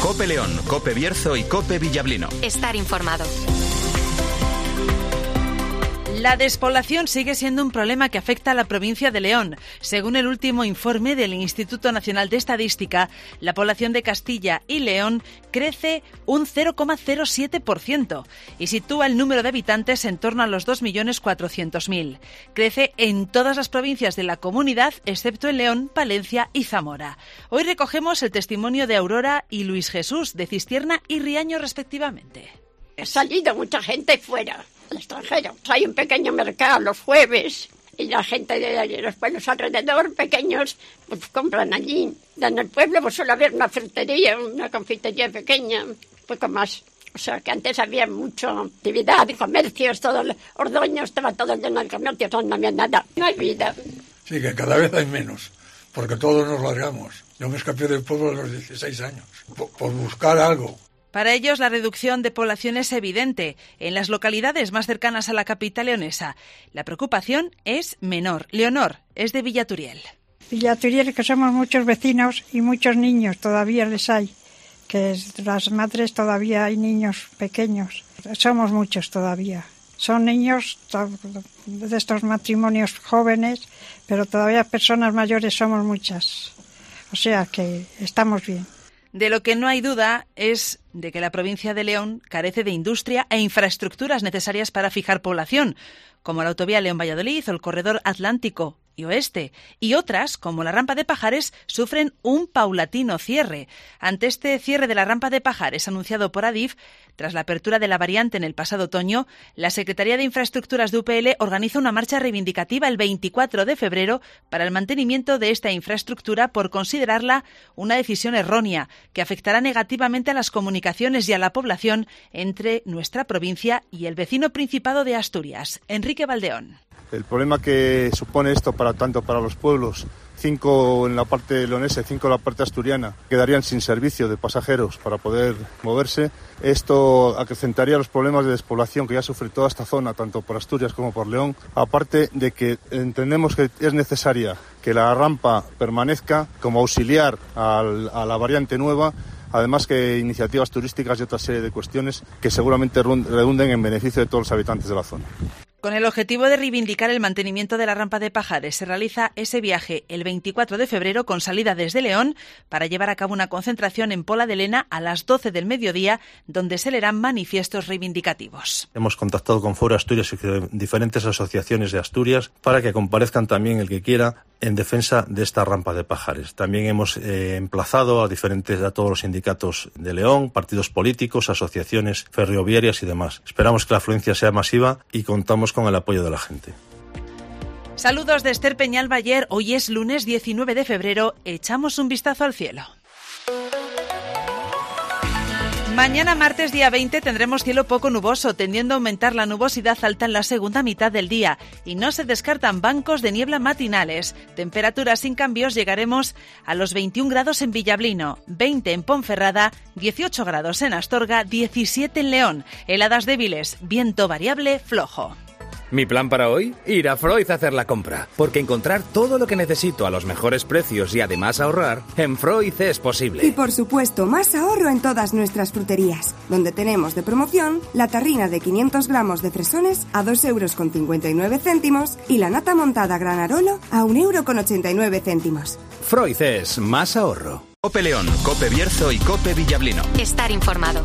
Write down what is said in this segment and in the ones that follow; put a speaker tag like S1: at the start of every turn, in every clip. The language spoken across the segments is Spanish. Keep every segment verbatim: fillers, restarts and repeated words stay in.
S1: COPE León, COPE Bierzo y COPE Villablino.
S2: Estar informado.
S3: La despoblación sigue siendo un problema que afecta a la provincia de León. Según el último informe del Instituto Nacional de Estadística, la población de Castilla y León crece un cero coma cero siete por ciento y sitúa el número de habitantes en torno a los dos millones cuatrocientos mil. Crece en todas las provincias de la comunidad, excepto en León, Palencia y Zamora. Hoy recogemos el testimonio de Aurora y Luis Jesús, de Cistierna y Riaño, respectivamente.
S4: Ha salido mucha gente fuera, al extranjero. Hay un pequeño mercado los jueves y la gente de los pueblos alrededor, pequeños, pues compran allí. En el pueblo pues suele haber una frutería, una confitería pequeña, poco más. O sea, que antes había mucha actividad, comercios, todo el Ordoño estaba todo lleno de comercios, no había nada, no hay vida.
S5: Sí, que cada vez hay menos, porque todos nos largamos. Yo me escapé del pueblo a los dieciséis años, por, por buscar algo.
S3: Para ellos, la reducción de población es evidente en las localidades más cercanas a la capital leonesa. La preocupación es menor. Leonor es de Villaturiel.
S6: Villaturiel, que somos muchos vecinos y muchos niños, todavía les hay. Que las madres todavía hay niños pequeños. Somos muchos todavía. Son niños de estos matrimonios jóvenes, pero todavía personas mayores somos muchas. O sea que estamos bien.
S3: De lo que no hay duda es de que la provincia de León carece de industria e infraestructuras necesarias para fijar población, como la autovía León-Valladolid o el corredor Atlántico y Oeste, y otras, como la rampa de Pajares, sufren un paulatino cierre. Ante este cierre de la rampa de Pajares anunciado por Adif, tras la apertura de la variante en el pasado otoño, la Secretaría de Infraestructuras de U P L organiza una marcha reivindicativa el veinticuatro de febrero para el mantenimiento de esta infraestructura por considerarla una decisión errónea que afectará negativamente a las comunicaciones y a la población entre nuestra provincia y el vecino Principado de Asturias. Enrique Valdeón.
S7: El problema que supone esto para tanto para los pueblos, cinco en la parte leonesa y cinco en la parte asturiana, quedarían sin servicio de pasajeros para poder moverse. Esto acrecentaría los problemas de despoblación que ya sufre toda esta zona, tanto por Asturias como por León. Aparte de que entendemos que es necesaria que la rampa permanezca como auxiliar al, a la variante nueva. Además que iniciativas turísticas y otra serie de cuestiones que seguramente redunden en beneficio de todos los habitantes de la zona.
S3: Con el objetivo de reivindicar el mantenimiento de la rampa de Pajares, se realiza ese viaje el veinticuatro de febrero con salida desde León para llevar a cabo una concentración en Pola de Lena a las doce del mediodía, donde se leerán manifiestos reivindicativos.
S8: Hemos contactado con Foro Asturias y diferentes asociaciones de Asturias para que comparezcan también el que quiera en defensa de esta rampa de Pajares. También hemos eh, emplazado a diferentes a todos los sindicatos de León, partidos políticos, asociaciones ferroviarias y demás. Esperamos que la afluencia sea masiva y contamos con el apoyo de la gente.
S3: Saludos de Esther Peñal Bayer. Hoy es lunes diecinueve de febrero. Echamos un vistazo al cielo. Mañana martes día veinte tendremos cielo poco nuboso, tendiendo a aumentar la nubosidad alta en la segunda mitad del día y no se descartan bancos de niebla matinales. Temperaturas sin cambios, llegaremos a los veintiún grados en Villablino, veinte en Ponferrada, dieciocho grados en Astorga, diecisiete en León. Heladas débiles, viento variable flojo.
S9: Mi plan para hoy, ir a Freud a hacer la compra, porque encontrar todo lo que necesito a los mejores precios y además ahorrar, en Freud es posible.
S10: Y por supuesto, más ahorro en todas nuestras fruterías, donde tenemos de promoción la tarrina de quinientos gramos de fresones a dos euros con cincuenta y nueve céntimos y la nata montada Granarolo a un euro con ochenta y nueve céntimos.
S9: Freud es más ahorro.
S1: COPE León, COPE Bierzo y COPE Villablino.
S2: Estar informado.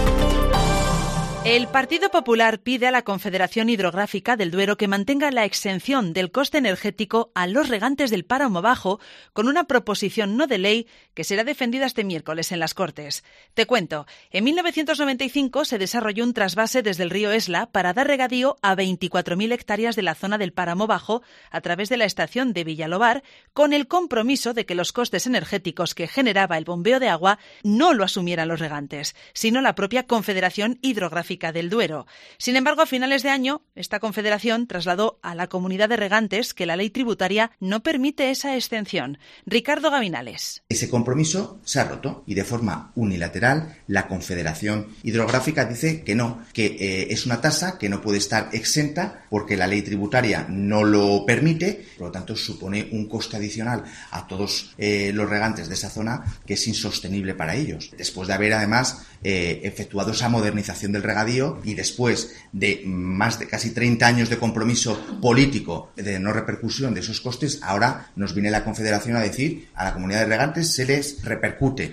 S3: El Partido Popular pide a la Confederación Hidrográfica del Duero que mantenga la exención del coste energético a los regantes del páramo bajo con una proposición no de ley que será defendida este miércoles en las Cortes. Te cuento, en mil novecientos noventa y cinco se desarrolló un trasvase desde el río Esla para dar regadío a veinticuatro mil hectáreas de la zona del páramo bajo a través de la estación de Villalobar, con el compromiso de que los costes energéticos que generaba el bombeo de agua no lo asumieran los regantes, sino la propia Confederación Hidrográfica hidrográfica del Duero. Sin embargo, a finales de año, esta confederación trasladó a la comunidad de regantes que la ley tributaria no permite esa exención. Ricardo Gavinales.
S2: Ese compromiso se ha roto y de forma unilateral la Confederación Hidrográfica dice que no, que eh, es una tasa que no puede estar exenta porque la ley tributaria no lo permite, por lo tanto supone un coste adicional a todos eh, los regantes de esa zona que es insostenible para ellos. Después de haber además eh, efectuado esa modernización del regadío y después de más de casi treinta años de compromiso político de no repercusión de esos costes, ahora nos viene la Confederación a decir a la comunidad de regantes se les repercute.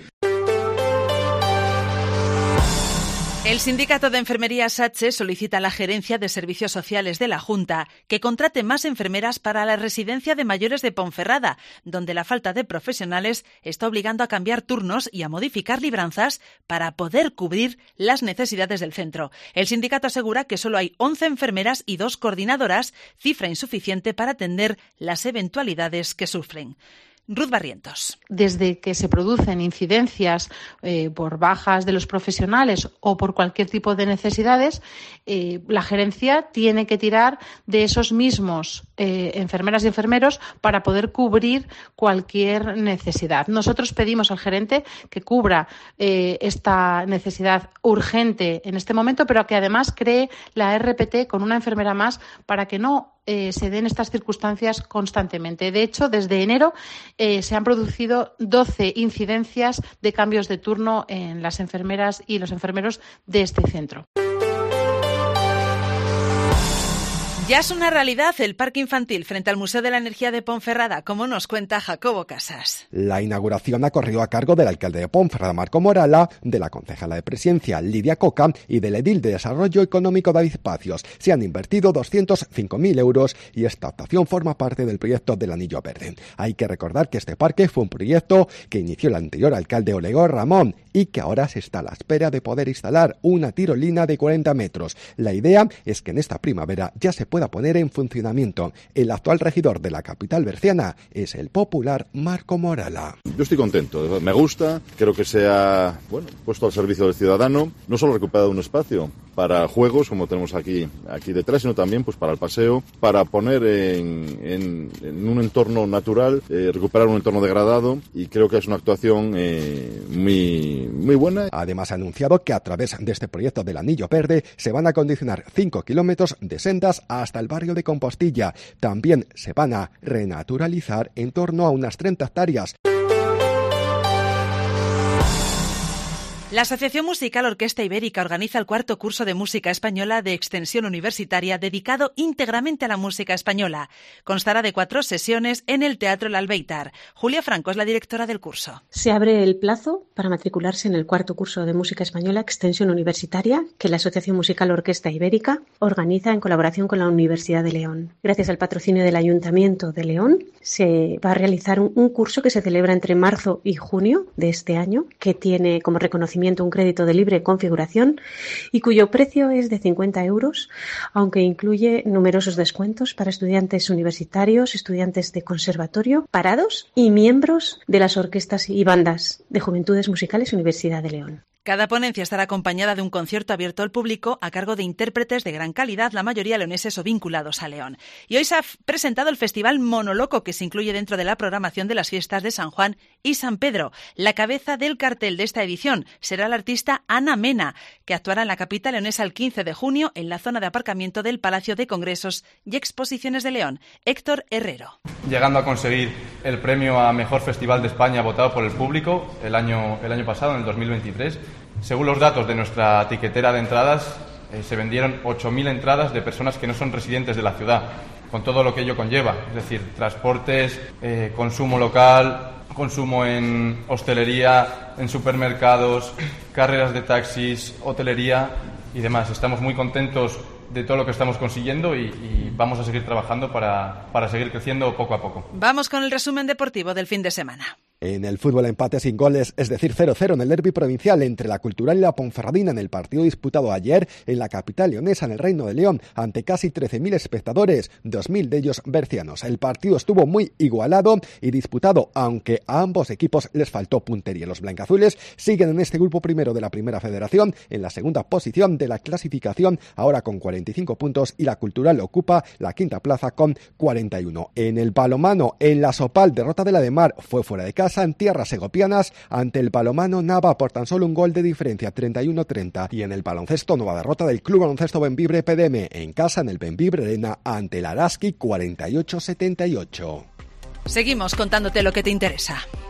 S3: El sindicato de enfermería SATSE solicita a la Gerencia de Servicios Sociales de la Junta que contrate más enfermeras para la residencia de mayores de Ponferrada, donde la falta de profesionales está obligando a cambiar turnos y a modificar libranzas para poder cubrir las necesidades del centro. El sindicato asegura que solo hay once enfermeras y dos coordinadoras, cifra insuficiente para atender las eventualidades que sufren. Ruth Barrientos.
S11: Desde que se producen incidencias eh, por bajas de los profesionales o por cualquier tipo de necesidades, eh, la gerencia tiene que tirar de esos mismos eh, enfermeras y enfermeros para poder cubrir cualquier necesidad. Nosotros pedimos al gerente que cubra eh, esta necesidad urgente en este momento, pero que además cree la R P T con una enfermera más para que no Eh, se den estas circunstancias constantemente. De hecho, desde enero eh, se han producido doce incidencias de cambios de turno en las enfermeras y los enfermeros de este centro.
S3: Ya es una realidad el parque infantil frente al Museo de la Energía de Ponferrada, como nos cuenta Jacobo Casas.
S12: La inauguración ha corrido a cargo del alcalde de Ponferrada, Marco Morala, de la concejala de Presidencia, Lidia Coca, y del edil de Desarrollo Económico, David Pacios. Se han invertido doscientos cinco mil euros y esta actuación forma parte del proyecto del Anillo Verde. Hay que recordar que este parque fue un proyecto que inició el anterior alcalde Olegor Ramón y que ahora se está a la espera de poder instalar una tirolina de cuarenta metros. La idea es que en esta primavera ya se pueda poner en funcionamiento. El actual regidor de la capital berciana es el popular Marco Morala.
S13: Yo estoy contento, me gusta, creo que se ha bueno, puesto al servicio del ciudadano, no solo recuperado un espacio para juegos, como tenemos aquí, aquí detrás, sino también pues para el paseo, para poner en, en, en un entorno natural, eh, recuperar un entorno degradado, y creo que es una actuación eh, muy, muy buena.
S12: Además ha anunciado que a través de este proyecto del Anillo Verde se van a acondicionar cinco kilómetros de sendas hasta el barrio de Compostilla. También se van a renaturalizar en torno a unas treinta hectáreas.
S3: La Asociación Musical Orquesta Ibérica organiza el cuarto curso de música española de extensión universitaria dedicado íntegramente a la música española. Constará de cuatro sesiones en el Teatro El Albéitar. Julia Franco es la directora del curso.
S14: Se abre el plazo para matricularse en el cuarto curso de música española extensión universitaria que la Asociación Musical Orquesta Ibérica organiza en colaboración con la Universidad de León. Gracias al patrocinio del Ayuntamiento de León, se va a realizar un, un curso que se celebra entre marzo y junio de este año, que tiene como reconocimiento un crédito de libre configuración y cuyo precio es de cincuenta euros, aunque incluye numerosos descuentos para estudiantes universitarios, estudiantes de conservatorio, parados y miembros de las orquestas y bandas de Juventudes Musicales Universidad de León.
S3: Cada ponencia estará acompañada de un concierto abierto al público a cargo de intérpretes de gran calidad, la mayoría leoneses o vinculados a León. Y hoy se ha presentado el Festival Monoloco, que se incluye dentro de la programación de las fiestas de San Juan y San Pedro. La cabeza del cartel de esta edición será la artista Ana Mena, que actuará en la capital leonesa el quince de junio en la zona de aparcamiento del Palacio de Congresos y Exposiciones de León. Héctor Herrero.
S15: Llegando a conseguir el premio a Mejor Festival de España votado por el público el año, el año pasado, en el dos mil veintitrés. Según los datos de nuestra tiquetera de entradas, eh, se vendieron ocho mil entradas de personas que no son residentes de la ciudad, con todo lo que ello conlleva, es decir, transportes, eh, consumo local, consumo en hostelería, en supermercados, carreras de taxis, hotelería y demás. Estamos muy contentos de todo lo que estamos consiguiendo y, y vamos a seguir trabajando para, para seguir creciendo poco a poco.
S3: Vamos con el resumen deportivo del fin de semana.
S12: En el fútbol, empate sin goles, es decir, cero cero en el derbi provincial entre la Cultural y la Ponferradina en el partido disputado ayer en la capital leonesa, en el Reino de León, ante casi trece mil espectadores, dos mil de ellos bercianos. El partido estuvo muy igualado y disputado, aunque a ambos equipos les faltó puntería. Los blancazules siguen en este grupo primero de la Primera Federación, en la segunda posición de la clasificación, ahora con cuarenta y cinco puntos, y la Cultural ocupa la quinta plaza con cuarenta y uno. En el balonmano, en la Sopal, derrota de la de Mar, fue fuera de casa en tierras segopianas ante el balonmano Nava por tan solo un gol de diferencia, treinta y uno treinta. Y en el baloncesto, nueva derrota del Club Baloncesto Bembibre P D M en casa en el Bembibre Arena ante el Araski, cuarenta y ocho setenta y ocho.
S3: Seguimos contándote lo que te interesa.